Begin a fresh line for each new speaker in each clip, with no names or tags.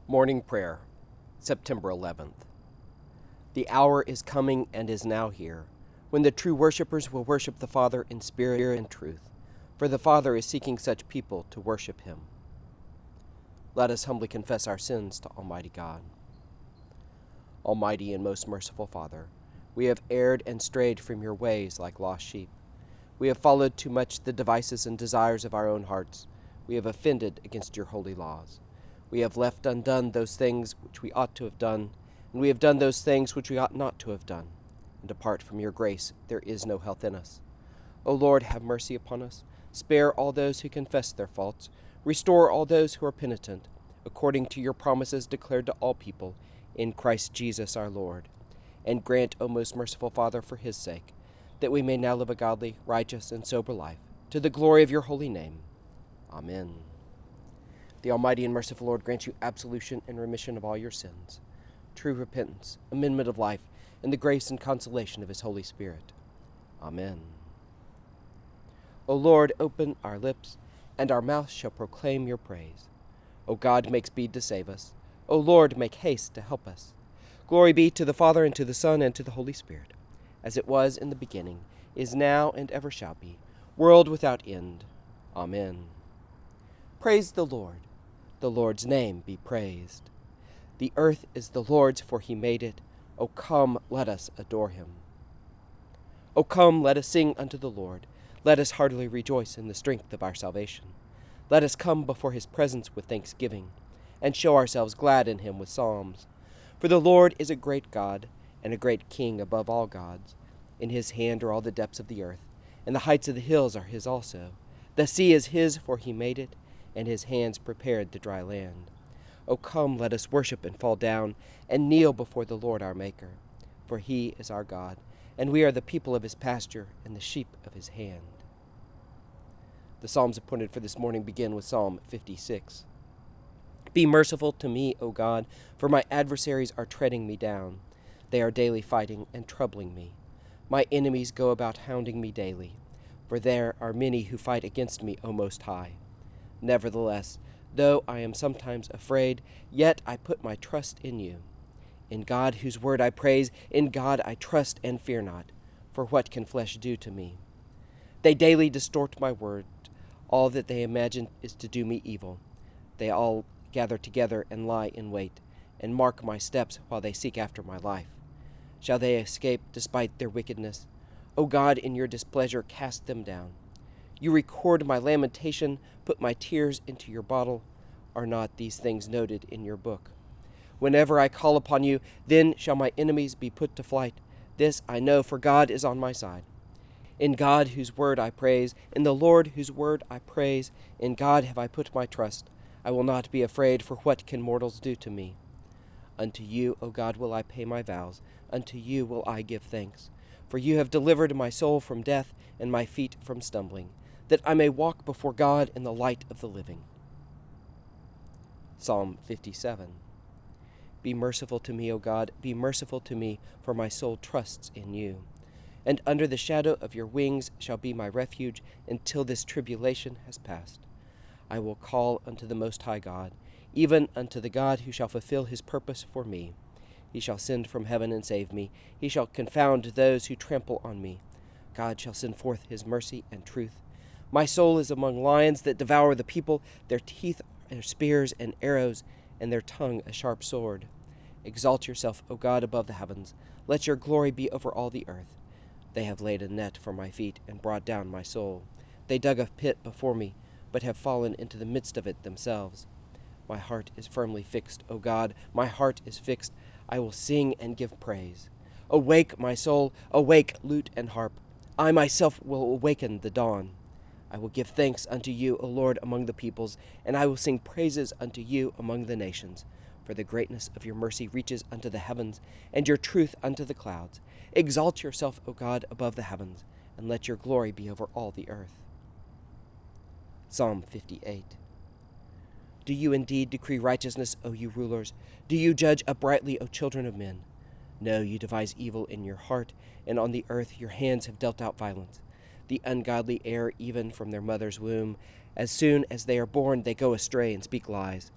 Morning Prayer, September 11th. The hour is coming and is now here, when the true worshipers will worship the Father in spirit and truth, for the Father is seeking such people to worship him. Let us humbly confess our sins to Almighty God. Almighty and most merciful Father, we have erred and strayed from your ways like lost sheep. We have followed too much the devices and desires of our own hearts. We have offended against your holy laws. We have left undone those things which we ought to have done, and we have done those things which we ought not to have done. And apart from your grace, there is no health in us. O Lord, have mercy upon us. Spare all those who confess their faults. Restore all those who are penitent, according to your promises declared to all people, in Christ Jesus our Lord. And grant, O most merciful Father, for his sake, that we may now live a godly, righteous, and sober life, to the glory of your holy name. Amen. The Almighty and merciful Lord grant you absolution and remission of all your sins, true repentance, amendment of life, and the grace and consolation of his Holy Spirit. Amen. O Lord, open our lips, and our mouth shall proclaim your praise. O God, make speed to save us. O Lord, make haste to help us. Glory be to the Father, and to the Son, and to the Holy Spirit, as it was in the beginning, is now, and ever shall be, world without end. Amen. Praise the Lord. The Lord's name be praised. The earth is the Lord's, for he made it. O come, let us adore him. O come, let us sing unto the Lord. Let us heartily rejoice in the strength of our salvation. Let us come before his presence with thanksgiving, and show ourselves glad in him with psalms. For the Lord is a great God, and a great King above all gods. In his hand are all the depths of the earth, and the heights of the hills are his also. The sea is his, for he made it, and his hands prepared the dry land. O come, let us worship and fall down, and kneel before the Lord our Maker. For he is our God, and we are the people of his pasture, and the sheep of his hand. The psalms appointed for this morning begin with Psalm 56. Be merciful to me, O God, for my adversaries are treading me down. They are daily fighting and troubling me. My enemies go about hounding me daily, for there are many who fight against me, O Most High. Nevertheless, though I am sometimes afraid, yet I put my trust in you. In God, whose word I praise, in God I trust and fear not, for what can flesh do to me? They daily distort my word. All that they imagine is to do me evil. They all gather together and lie in wait, and mark my steps while they seek after my life. Shall they escape despite their wickedness? O God, in your displeasure, cast them down. You record my lamentation, put my tears into your bottle. Are not these things noted in your book? Whenever I call upon you, then shall my enemies be put to flight. This I know, for God is on my side. In God, whose word I praise, in the Lord, whose word I praise, in God have I put my trust. I will not be afraid, for what can mortals do to me? Unto you, O God, will I pay my vows. Unto you will I give thanks. For you have delivered my soul from death, and my feet from stumbling, that I may walk before God in the light of the living. Psalm 57. Be merciful to me, O God, be merciful to me, for my soul trusts in you. And under the shadow of your wings shall be my refuge until this tribulation has passed. I will call unto the Most High God, even unto the God who shall fulfill his purpose for me. He shall send from heaven and save me. He shall confound those who trample on me. God shall send forth his mercy and truth. My soul is among lions that devour the people. Their teeth are spears and arrows, and their tongue a sharp sword. Exalt yourself, O God, above the heavens. Let your glory be over all the earth. They have laid a net for my feet and brought down my soul. They dug a pit before me, but have fallen into the midst of it themselves. My heart is firmly fixed, O God, my heart is fixed. I will sing and give praise. Awake, my soul, awake, lute and harp. I myself will awaken the dawn. I will give thanks unto you, O Lord, among the peoples, and I will sing praises unto you among the nations. For the greatness of your mercy reaches unto the heavens, and your truth unto the clouds. Exalt yourself, O God, above the heavens, and let your glory be over all the earth. Psalm 58. Do you indeed decree righteousness, O you rulers? Do you judge uprightly, O children of men? No, you devise evil in your heart, and on the earth your hands have dealt out violence. The ungodly err even from their mother's womb. As soon as they are born, they go astray and speak lies.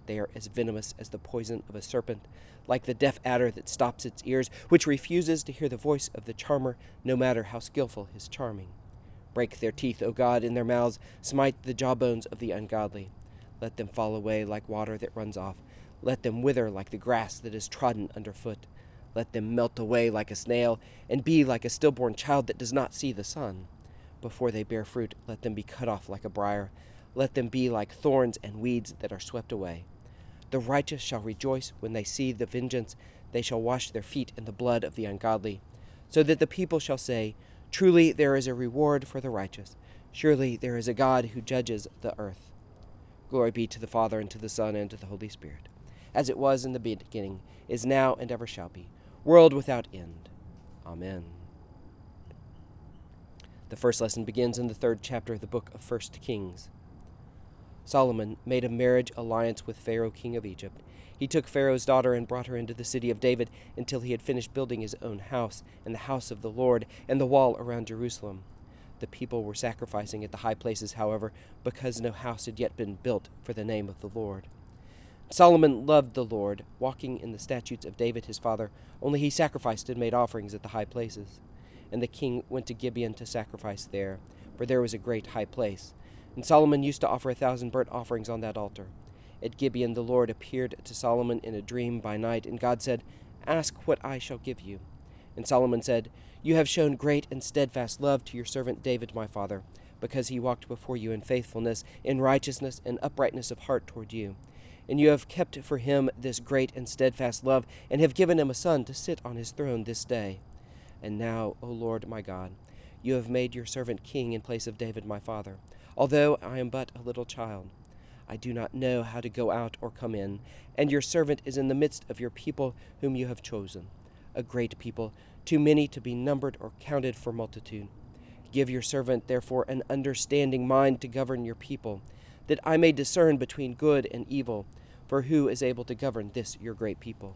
They are as venomous as the poison of a serpent, like the deaf adder that stops its ears, which refuses to hear the voice of the charmer, no matter how skillful his charming. Break their teeth, O God, in their mouths, smite the jawbones of the ungodly. Let them fall away like water that runs off. Let them wither like the grass that is trodden underfoot. Let them melt away like a snail, and be like a stillborn child that does not see the sun. Before they bear fruit, let them be cut off like a briar. Let them be like thorns and weeds that are swept away. The righteous shall rejoice when they see the vengeance. They shall wash their feet in the blood of the ungodly, so that the people shall say, Truly there is a reward for the righteous. Surely there is a God who judges the earth. Glory be to the Father, and to the Son, and to the Holy Spirit, as it was in the beginning, is now, and ever shall be, world without end. Amen. The first lesson begins in the 3rd chapter of the book of 1 Kings. Solomon made a marriage alliance with Pharaoh, king of Egypt. He took Pharaoh's daughter and brought her into the city of David until he had finished building his own house, and the house of the Lord, and the wall around Jerusalem. The people were sacrificing at the high places, however, because no house had yet been built for the name of the Lord. Solomon loved the Lord, walking in the statutes of David his father, only he sacrificed and made offerings at the high places. And the king went to Gibeon to sacrifice there, for there was a great high place. And Solomon used to offer 1,000 burnt offerings on that altar. At Gibeon the Lord appeared to Solomon in a dream by night, and God said, Ask what I shall give you. And Solomon said, You have shown great and steadfast love to your servant David my father, because he walked before you in faithfulness, in righteousness, and uprightness of heart toward you. And you have kept for him this great and steadfast love, and have given him a son to sit on his throne this day. And now, O Lord my God, you have made your servant king in place of David my father, although I am but a little child. I do not know how to go out or come in, and your servant is in the midst of your people whom you have chosen, a great people, too many to be numbered or counted for multitude. Give your servant, therefore, an understanding mind to govern your people, that I may discern between good and evil, for who is able to govern this your great people?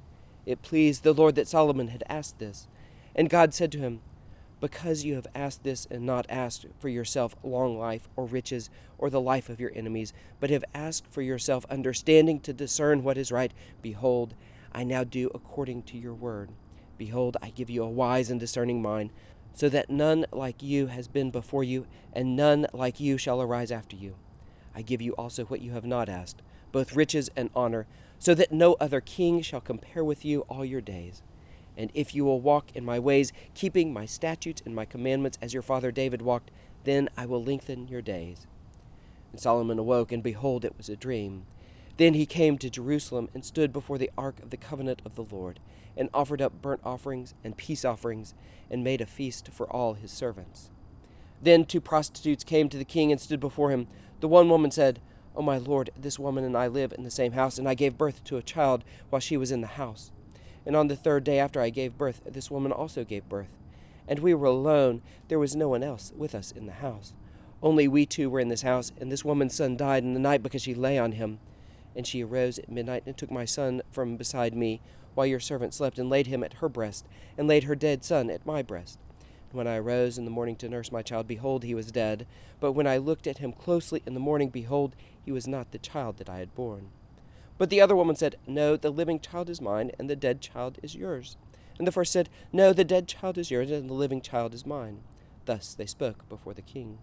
It pleased the Lord that Solomon had asked this, and God said to him, Because you have asked this and not asked for yourself long life or riches or the life of your enemies, but have asked for yourself understanding to discern what is right, behold, I now do according to your word. Behold, I give you a wise and discerning mind, so that none like you has been before you, and none like you shall arise after you. I give you also what you have not asked, both riches and honor, so that no other king shall compare with you all your days. And if you will walk in my ways, keeping my statutes and my commandments as your father David walked, then I will lengthen your days. And Solomon awoke, and behold, it was a dream. Then he came to Jerusalem and stood before the ark of the covenant of the Lord, and offered up burnt offerings and peace offerings, and made a feast for all his servants. Then 2 prostitutes came to the king and stood before him. The one woman said, O my lord, this woman and I live in the same house, and I gave birth to a child while she was in the house. And on the 3rd day after I gave birth, this woman also gave birth. And we were alone. There was no one else with us in the house. Only we 2 were in this house, and this woman's son died in the night because she lay on him. And she arose at midnight and took my son from beside me, while your servant slept, and laid him at her breast, and laid her dead son at my breast. And when I arose in the morning to nurse my child, behold, he was dead. But when I looked at him closely in the morning, behold, he was not the child that I had borne. But the other woman said, No, the living child is mine, and the dead child is yours. And the first said, No, the dead child is yours, and the living child is mine. Thus they spoke before the king.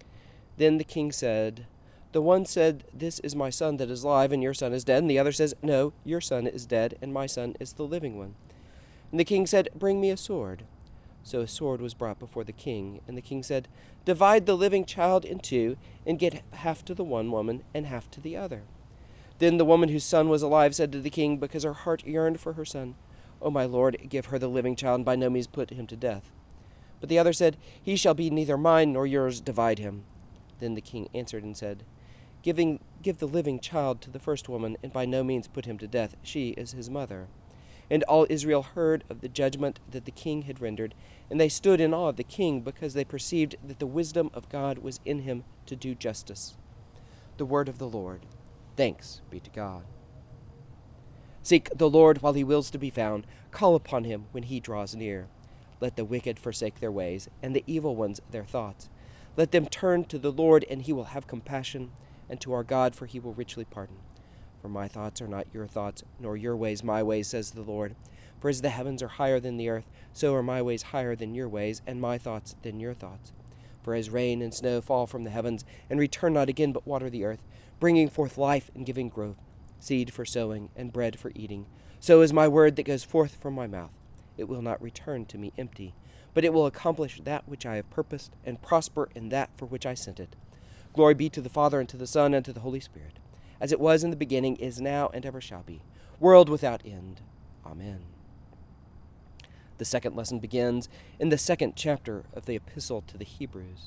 Then the king said, The one said, This is my son that is alive, and your son is dead. And the other says, No, your son is dead, and my son is the living one. And the king said, Bring me a sword. So a sword was brought before the king, and the king said, Divide the living child in 2, and get half to the one woman, and half to the other. Then the woman whose son was alive said to the king, because her heart yearned for her son, O my lord, give her the living child, and by no means put him to death. But the other said, He shall be neither mine nor yours, divide him. Then the king answered and said, Give the living child to the first woman, and by no means put him to death. She is his mother. And all Israel heard of the judgment that the king had rendered, and they stood in awe of the king, because they perceived that the wisdom of God was in him to do justice. The word of the Lord. Thanks be to God. Seek the Lord while he wills to be found. Call upon him when he draws near. Let the wicked forsake their ways, and the evil ones their thoughts. Let them turn to the Lord, and he will have compassion, and to our God, for he will richly pardon. For my thoughts are not your thoughts, nor your ways my ways, says the Lord. For as the heavens are higher than the earth, so are my ways higher than your ways, and my thoughts than your thoughts. For as rain and snow fall from the heavens, and return not again, but water the earth, bringing forth life and giving growth, seed for sowing and bread for eating, so is my word that goes forth from my mouth. It will not return to me empty, but it will accomplish that which I have purposed, and prosper in that for which I sent it. Glory be to the Father, and to the Son, and to the Holy Spirit, as it was in the beginning, is now, and ever shall be, world without end. Amen. The second lesson begins in the second chapter of the Epistle to the Hebrews.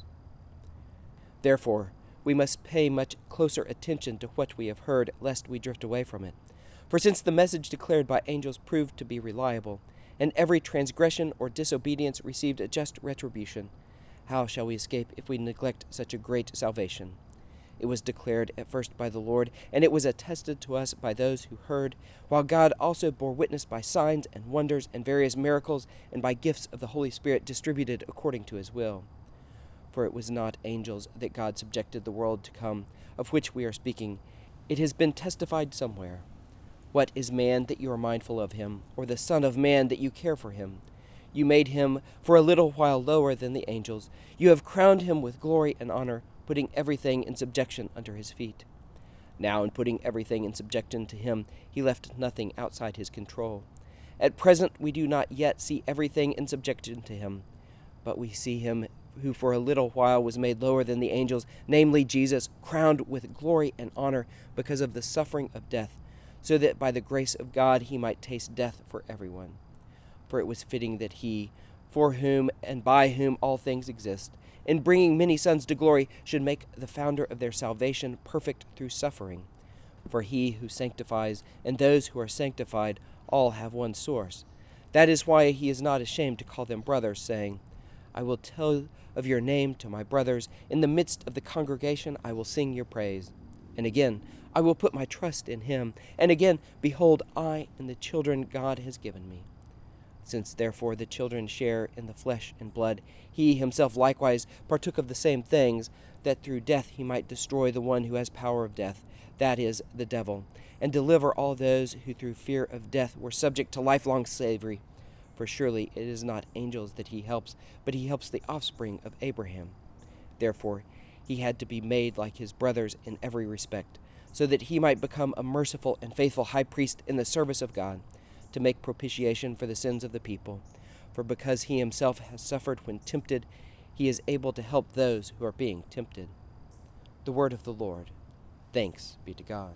Therefore, we must pay much closer attention to what we have heard, lest we drift away from it. For since the message declared by angels proved to be reliable, and every transgression or disobedience received a just retribution, how shall we escape if we neglect such a great salvation? It was declared at first by the Lord, and it was attested to us by those who heard, while God also bore witness by signs and wonders and various miracles, and by gifts of the Holy Spirit distributed according to his will. For it was not angels that God subjected the world to come, of which we are speaking. It has been testified somewhere. What is man that you are mindful of him, or the Son of Man that you care for him? You made him for a little while lower than the angels. You have crowned him with glory and honor, putting everything in subjection under his feet. Now, in putting everything in subjection to him, he left nothing outside his control. At present we do not yet see everything in subjection to him, but we see him who for a little while was made lower than the angels, namely Jesus, crowned with glory and honor because of the suffering of death, so that by the grace of God he might taste death for everyone. For it was fitting that he, for whom and by whom all things exist, in bringing many sons to glory, should make the founder of their salvation perfect through suffering. For he who sanctifies and those who are sanctified all have one source. That is why he is not ashamed to call them brothers, saying, I will tell of your name to my brothers. In the midst of the congregation I will sing your praise. And again, I will put my trust in him. And again, behold, I and the children God has given me. Since therefore the children share in the flesh and blood, he himself likewise partook of the same things, that through death he might destroy the one who has power of death, that is, the devil, and deliver all those who through fear of death were subject to lifelong slavery. For surely it is not angels that he helps, but he helps the offspring of Abraham. Therefore he had to be made like his brothers in every respect, so that he might become a merciful and faithful high priest in the service of God, to make propitiation for the sins of the people. For because he himself has suffered when tempted, he is able to help those who are being tempted. The word of the Lord. Thanks be to God.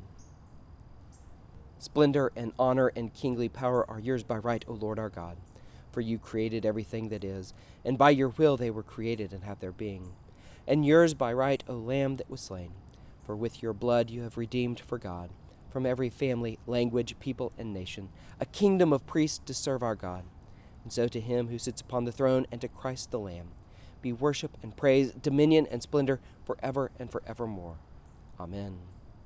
Splendor and honor and kingly power are yours by right, O Lord our God. For you created everything that is, and by your will they were created and have their being. And yours by right, O Lamb that was slain. For with your blood you have redeemed for God, from every family, language, people, and nation, a kingdom of priests to serve our God. And so to him who sits upon the throne and to Christ the Lamb be worship and praise, dominion and splendor forever and forevermore. Amen.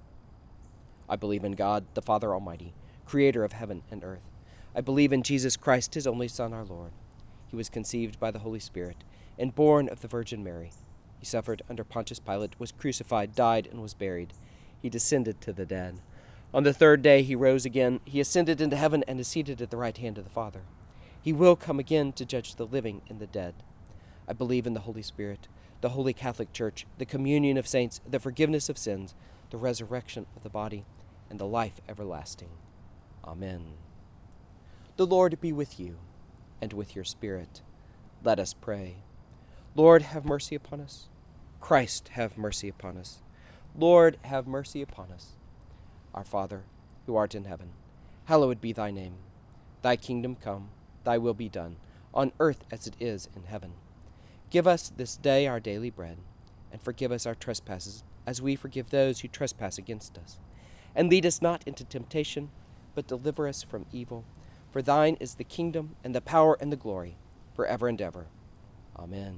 I believe in God, the Father Almighty, creator of heaven and earth. I believe in Jesus Christ, his only Son, our Lord. He was conceived by the Holy Spirit and born of the Virgin Mary. He suffered under Pontius Pilate, was crucified, died, and was buried. He descended to the dead. On the third day he rose again. He ascended into heaven and is seated at the right hand of the Father. He will come again to judge the living and the dead. I believe in the Holy Spirit, the Holy Catholic Church, the communion of saints, the forgiveness of sins, the resurrection of the body, and the life everlasting. Amen. The Lord be with you, and with your spirit. Let us pray. Lord, have mercy upon us. Christ, have mercy upon us. Lord, have mercy upon us. Our Father, who art in heaven, hallowed be thy name. Thy kingdom come, thy will be done, on earth as it is in heaven. Give us this day our daily bread, and forgive us our trespasses, as we forgive those who trespass against us. And lead us not into temptation, but deliver us from evil. For thine is the kingdom, and the power, and the glory, forever and ever. Amen.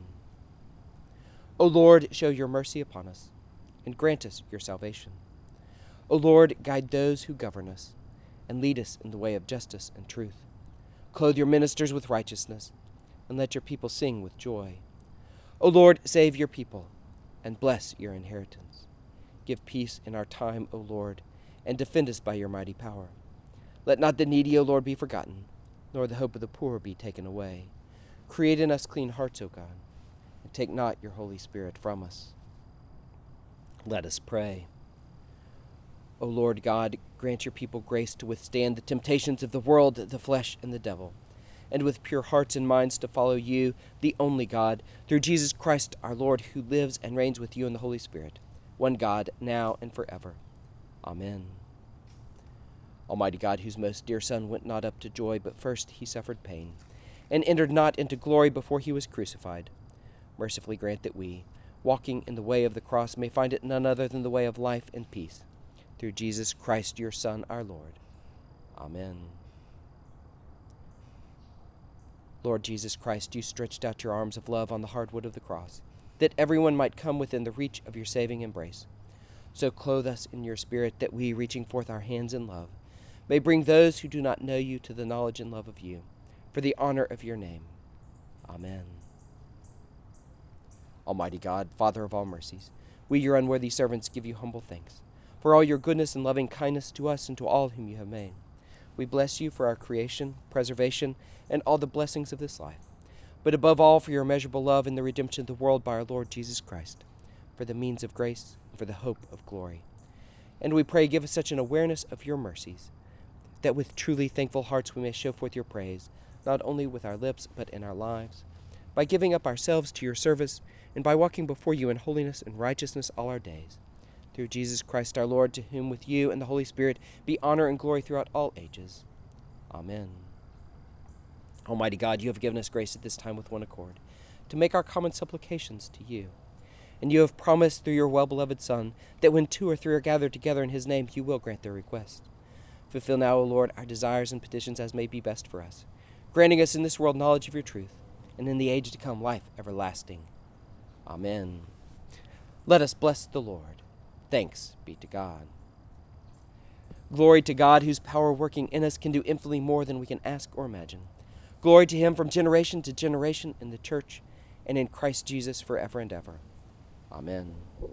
O Lord, show your mercy upon us, and grant us your salvation. O Lord, guide those who govern us, and lead us in the way of justice and truth. Clothe your ministers with righteousness, and let your people sing with joy. O Lord, save your people, and bless your inheritance. Give peace in our time, O Lord, and defend us by your mighty power. Let not the needy, O Lord, be forgotten, nor the hope of the poor be taken away. Create in us clean hearts, O God, and take not your Holy Spirit from us. Let us pray. O Lord God, grant your people grace to withstand the temptations of the world, the flesh, and the devil, and with pure hearts and minds to follow you, the only God, through Jesus Christ our Lord, who lives and reigns with you in the Holy Spirit, one God, now and forever. Amen. Almighty God, whose most dear Son went not up to joy, but first he suffered pain, and entered not into glory before he was crucified, mercifully grant that we, walking in the way of the cross, may find it none other than the way of life and peace. Through Jesus Christ, your Son, our Lord. Amen. Lord Jesus Christ, you stretched out your arms of love on the hard wood of the cross, that everyone might come within the reach of your saving embrace. So clothe us in your Spirit, that we, reaching forth our hands in love, may bring those who do not know you to the knowledge and love of you, for the honor of your name. Amen. Almighty God, Father of all mercies, we, your unworthy servants, give you humble thanks for all your goodness and loving kindness to us and to all whom you have made. We bless you for our creation, preservation, and all the blessings of this life, but above all for your immeasurable love and the redemption of the world by our Lord Jesus Christ, for the means of grace and for the hope of glory. And we pray, give us such an awareness of your mercies, that with truly thankful hearts we may show forth your praise, not only with our lips, but in our lives, by giving up ourselves to your service, and by walking before you in holiness and righteousness all our days. Through Jesus Christ our Lord, to whom with you and the Holy Spirit be honor and glory throughout all ages. Amen. Almighty God, you have given us grace at this time with one accord, to make our common supplications to you. And you have promised through your well-beloved Son, that when 2 or 3 are gathered together in his name, you will grant their request. Fulfill now, O Lord, our desires and petitions as may be best for us, granting us in this world knowledge of your truth, and in the age to come life everlasting. Amen. Let us bless the Lord. Thanks be to God. Glory to God, whose power working in us can do infinitely more than we can ask or imagine. Glory to him from generation to generation in the church and in Christ Jesus forever and ever. Amen.